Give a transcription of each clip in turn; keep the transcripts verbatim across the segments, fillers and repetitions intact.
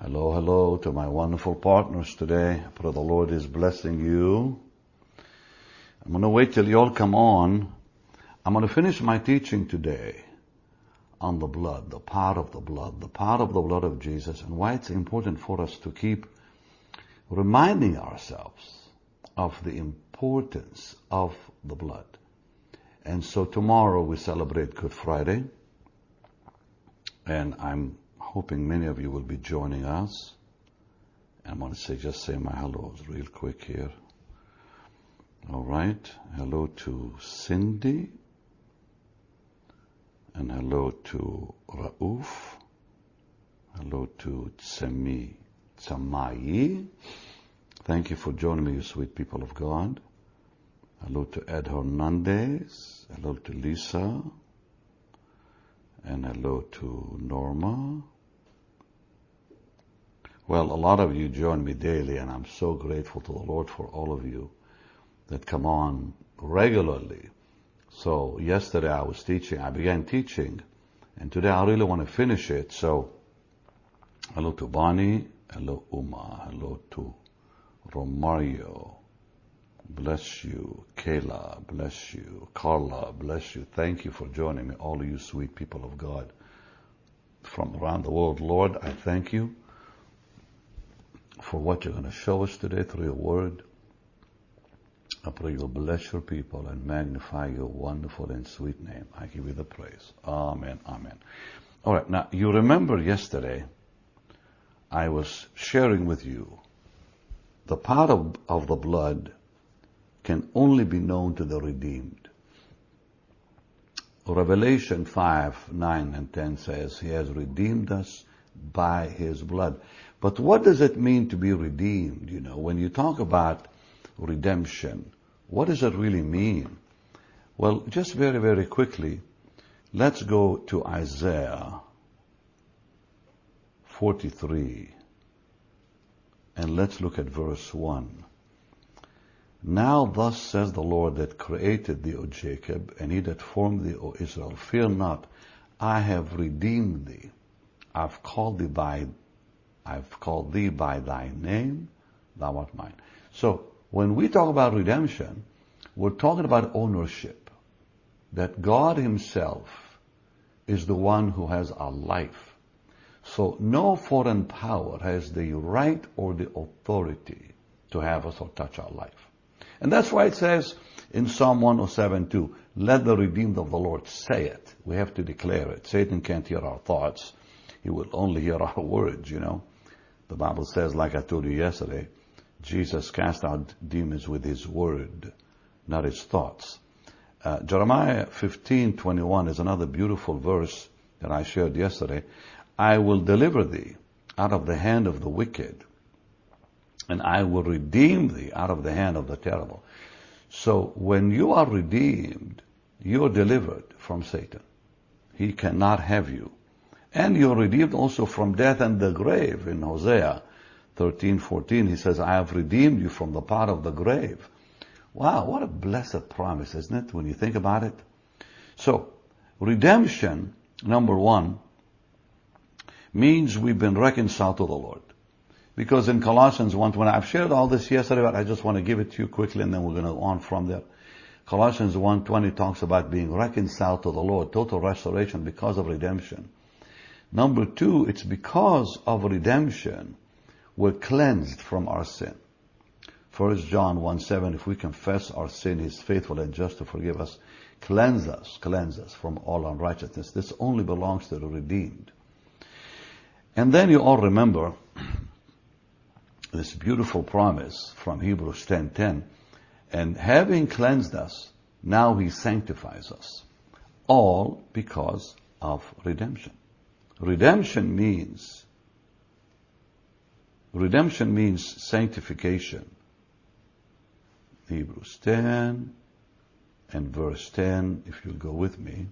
Hello, hello to my wonderful partners today. I pray the Lord is blessing you. I'm going to wait till you all come on. I'm going to finish my teaching today on the blood, the power of the blood, the power of the blood of Jesus, and why it's important for us to keep reminding ourselves of the importance of the blood. And so tomorrow we celebrate Good Friday, and I'm hoping many of you will be joining us. I'm going to say, just say my hellos real quick here. All right. Hello to Cindy. And hello to Rauf. Hello to Tsemi, Tsamayi. Thank you for joining me, you sweet people of God. Hello to Ed Hernandez. Hello to Lisa. And hello to Norma. Well, a lot of you join me daily, and I'm so grateful to the Lord for all of you that come on regularly. So yesterday I was teaching, I began teaching, and today I really want to finish it. So hello to Bonnie, hello Uma, hello to Romario, bless you, Kayla, bless you, Carla, bless you. Thank you for joining me, all of you sweet people of God from around the world. Lord, I thank you for what you're going to show us today through your word. I pray you'll bless your people and magnify your wonderful and sweet name. I give you the praise. Amen, amen. All right, now you remember yesterday I was sharing with you the power of, of the blood can only be known to the redeemed. Revelation five, nine, and ten says, He has redeemed us by His blood. But what does it mean to be redeemed? You know, when you talk about redemption, what does it really mean? Well, just very, very quickly, let's go to Isaiah forty-three, and let's look at verse one. Now thus says the Lord that created thee, O Jacob, and He that formed thee, O Israel, fear not, I have redeemed thee. I've called thee by, I've called thee by thy name, thou art mine. So when we talk about redemption, we're talking about ownership. That God Himself is the one who has our life. So no foreign power has the right or the authority to have us or touch our life. And that's why it says in Psalm one oh seven two, let the redeemed of the Lord say it. We have to declare it. Satan can't hear our thoughts. He will only hear our words, you know. The Bible says, like I told you yesterday, Jesus cast out demons with His word, not His thoughts. Uh, Jeremiah fifteen twenty-one is another beautiful verse that I shared yesterday. I will deliver thee out of the hand of the wicked, and I will redeem thee out of the hand of the terrible. So when you are redeemed, you're delivered from Satan. He cannot have you. And you're redeemed also from death and the grave. In Hosea thirteen fourteen, he says, I have redeemed you from the power of the grave. Wow, what a blessed promise, isn't it, when you think about it? So, redemption, number one, means we've been reconciled to the Lord. Because in Colossians one twenty, I've shared all this yesterday, but I just want to give it to you quickly, and then we're going to go on from there. Colossians one twenty talks about being reconciled to the Lord, total restoration because of redemption. Number two, it's because of redemption we're cleansed from our sin. First John one seven, if we confess our sin, He's faithful and just to forgive us, cleanse us, cleanse us from all unrighteousness. This only belongs to the redeemed. And then you all remember this beautiful promise from Hebrews ten ten, and having cleansed us, now He sanctifies us, all because of redemption. Redemption means, redemption means sanctification. Hebrews ten and verse ten, if you'll go with me,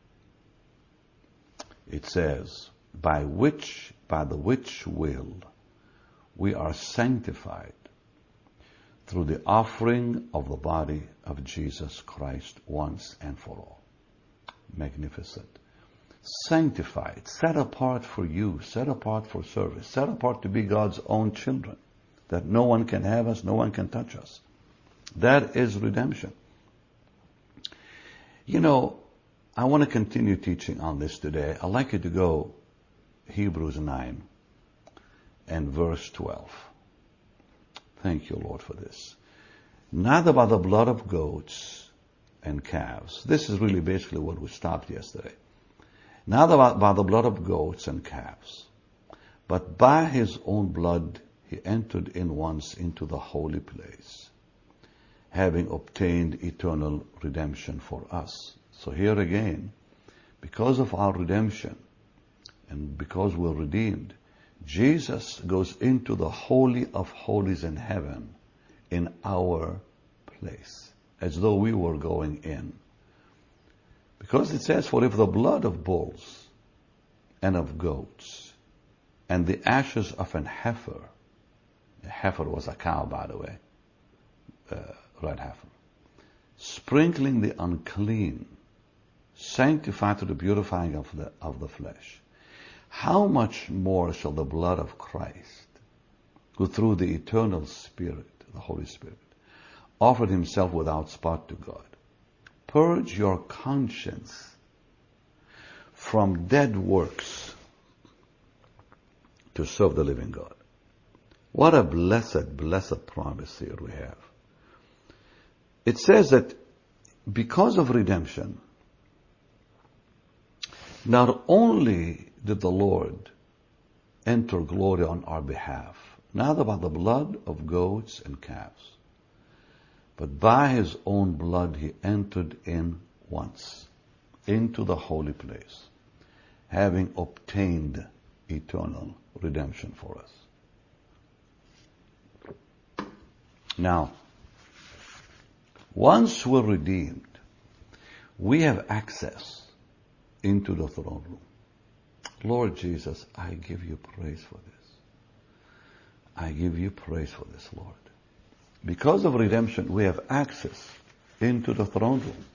it says, by which, by the which will we are sanctified through the offering of the body of Jesus Christ once and for all. Magnificent. sanctified, set apart for you, set apart for service, set apart to be God's own children, that no one can have us, no one can touch us. That is redemption. You know, I want to continue teaching on this today. I'd like you to go Hebrews nine and verse twelve. Thank you, Lord, for this. Not by the blood of goats and calves. This is really basically what we stopped yesterday. Not by, by the blood of goats and calves, but by his own blood he entered in once into the holy place, having obtained eternal redemption for us. So here again, because of our redemption and because we're redeemed, Jesus goes into the Holy of Holies in heaven in our place, as though we were going in. Because it says, for if the blood of bulls and of goats and the ashes of an heifer, a heifer was a cow, by the way, uh, red heifer, sprinkling the unclean, sanctified to the purifying of the, of the flesh, how much more shall the blood of Christ, who through the eternal Spirit, the Holy Spirit, offered himself without spot to God, purge your conscience from dead works to serve the living God. What a blessed, blessed promise here we have. It says that because of redemption, not only did the Lord enter glory on our behalf, not by the blood of goats and calves, but by his own blood he entered in once into the holy place, having obtained eternal redemption for us. Now, once we're redeemed, we have access into the throne room. Lord Jesus, I give you praise for this. I give you praise for this, Lord. Because of redemption, we have access into the throne room.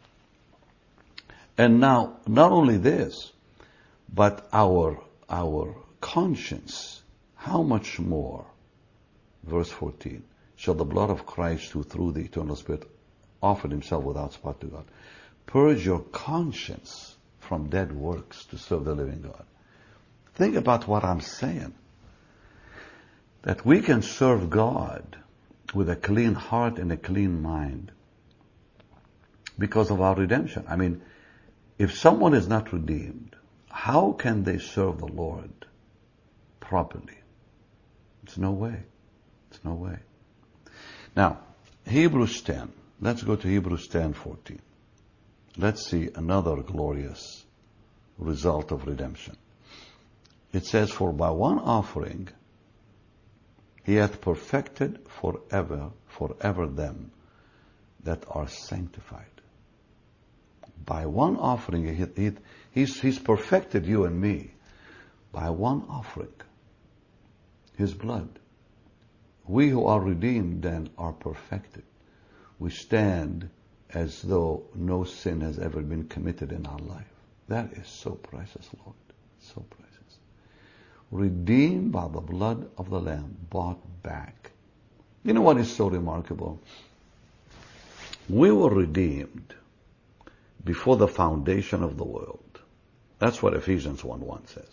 And now, not only this, but our, our conscience, how much more, verse fourteen, shall the blood of Christ, who through the eternal Spirit offered himself without spot to God, purge your conscience from dead works to serve the living God. Think about what I'm saying. That we can serve God with a clean heart and a clean mind because of our redemption. I mean, if someone is not redeemed, how can they serve the Lord properly? It's no way. It's no way. Now, Hebrews ten. Let's go to Hebrews ten fourteen. Let's see another glorious result of redemption. It says, for by one offering he hath perfected forever, forever them that are sanctified. By one offering, he, he, he's, he's perfected you and me. By one offering, his blood. We who are redeemed then are perfected. We stand as though no sin has ever been committed in our life. That is so precious, Lord. So precious. Redeemed by the blood of the Lamb, bought back. You know what is so remarkable? We were redeemed before the foundation of the world. That's what Ephesians one one says.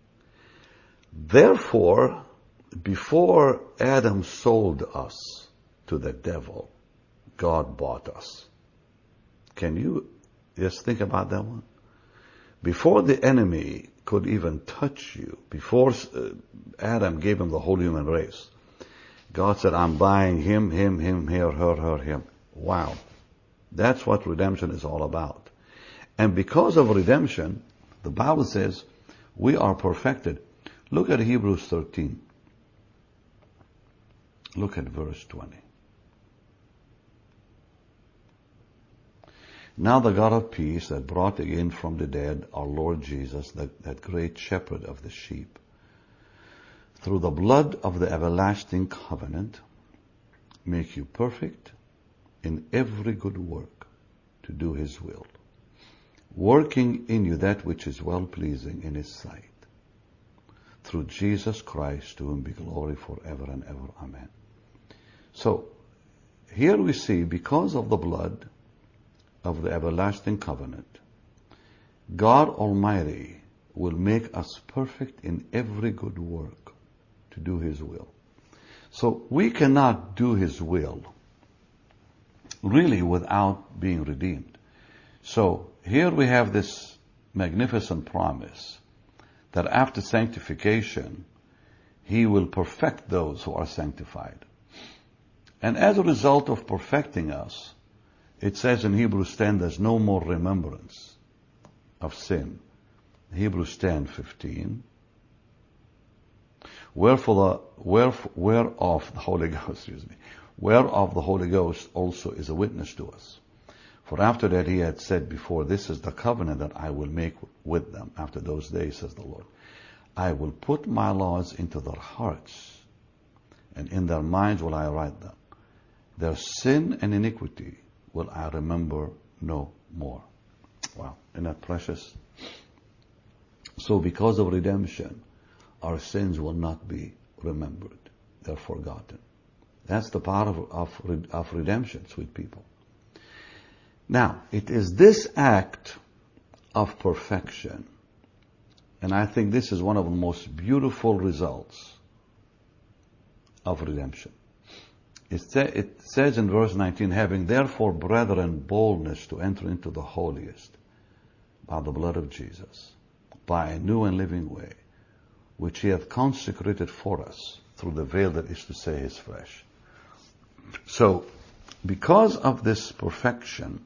Therefore, before Adam sold us to the devil, God bought us. Can you just think about that one? Before the enemy could even touch you, before uh, Adam gave him the whole human race, God said, I'm buying him, him, him, her, her, her, him. Wow. That's what redemption is all about. And because of redemption, the Bible says we are perfected. Look at Hebrews thirteen. Look at verse twenty. Now the God of peace that brought again from the dead our Lord Jesus, that, that great shepherd of the sheep, through the blood of the everlasting covenant, make you perfect in every good work to do his will, working in you that which is well-pleasing in His sight. Through Jesus Christ, to whom be glory forever and ever. Amen. So, here we see, because of the blood of the everlasting covenant, God Almighty will make us perfect in every good work to do His will. So we cannot do His will really without being redeemed. So here we have this magnificent promise that after sanctification, He will perfect those who are sanctified. And as a result of perfecting us, it says in Hebrews ten, there's no more remembrance of sin. Hebrews ten fifteen. Wherefore the, wheref, whereof the Holy Ghost, excuse me, whereof the Holy Ghost also is a witness to us. For after that He had said before, this is the covenant that I will make with them after those days, says the Lord. I will put my laws into their hearts, and in their minds will I write them. Their sin and iniquity will I remember no more. Wow, isn't that precious? So because of redemption, our sins will not be remembered. They're forgotten. That's the power of, of, of redemption, sweet people. Now, it is this act of perfection, and I think this is one of the most beautiful results of redemption. It, sa- it says in verse nineteen, having therefore, brethren, boldness to enter into the holiest by the blood of Jesus, by a new and living way, which He hath consecrated for us through the veil that is to say His flesh. So, because of this perfection,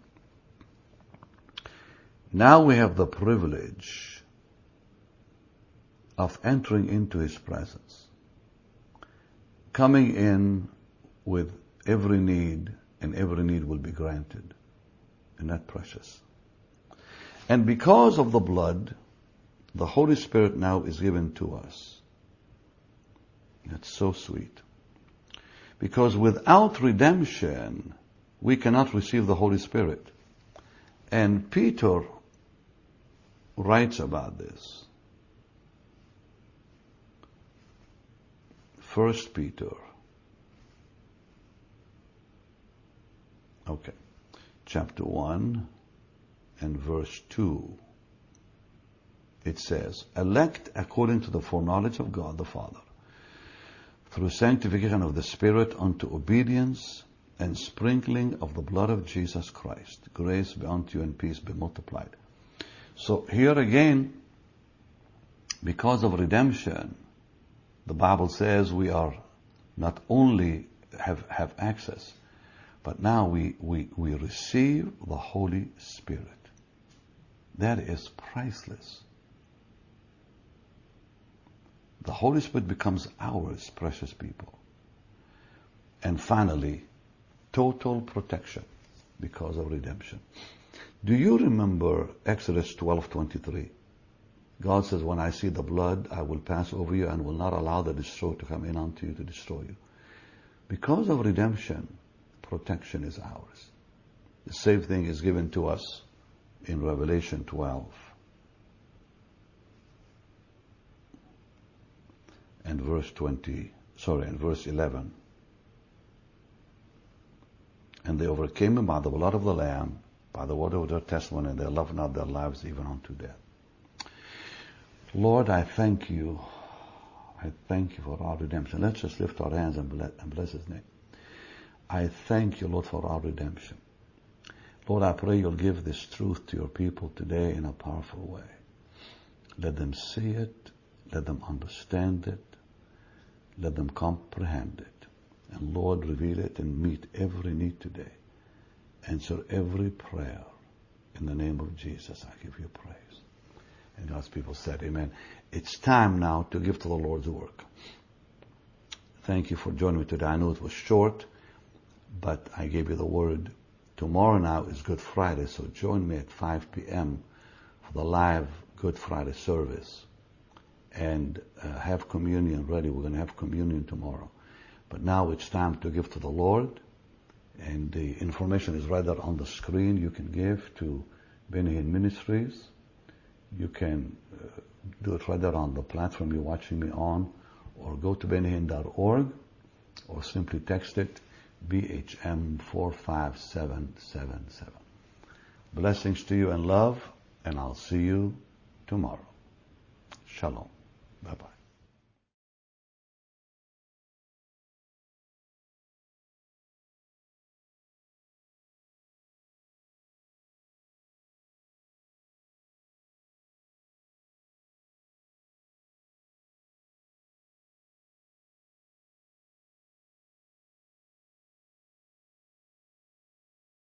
now we have the privilege of entering into His presence, coming in with every need, and every need will be granted. Isn't that precious? And because of the blood, the Holy Spirit now is given to us. That's so sweet. Because without redemption, we cannot receive the Holy Spirit. And Peter writes about this. First Peter. Okay. Chapter one and verse two. It says, elect according to the foreknowledge of God the Father, through sanctification of the Spirit unto obedience and sprinkling of the blood of Jesus Christ. Grace be unto you and peace be multiplied. So here again, because of redemption, the Bible says we are not only have, have access, but now we, we, we receive the Holy Spirit. That is priceless. The Holy Spirit becomes ours, precious people. And finally, total protection because of redemption. Do you remember Exodus twelve twenty-three? God says, when I see the blood, I will pass over you and will not allow the destroyer to come in unto you to destroy you. Because of redemption, protection is ours. The same thing is given to us in Revelation twelve. And verse twenty, sorry, and verse eleven. And they overcame him by the blood of the Lamb, by the word of their testimony, and they loved not their lives even unto death. Lord, I thank you. I thank you for our redemption. Let's just lift our hands and bless, and bless His name. I thank you, Lord, for our redemption. Lord, I pray you'll give this truth to your people today in a powerful way. Let them see it. Let them understand it. Let them comprehend it. And Lord, reveal it and meet every need today. Answer every prayer. In the name of Jesus, I give you praise. And God's people said, amen. It's time now to give to the Lord's work. Thank you for joining me today. I know it was short, but I gave you the word. Tomorrow now is Good Friday, so join me at five p.m. for the live Good Friday service. And uh, have communion ready. We're going to have communion tomorrow. But now it's time to give to the Lord. And the information is right there on the screen. You can give to Benny Hinn Ministries. You can uh, do it rather on the platform you're watching me on, or go to benny hinn dot org, or simply text it B H M four five seven seven seven. Blessings to you and love, and I'll see you tomorrow. Shalom.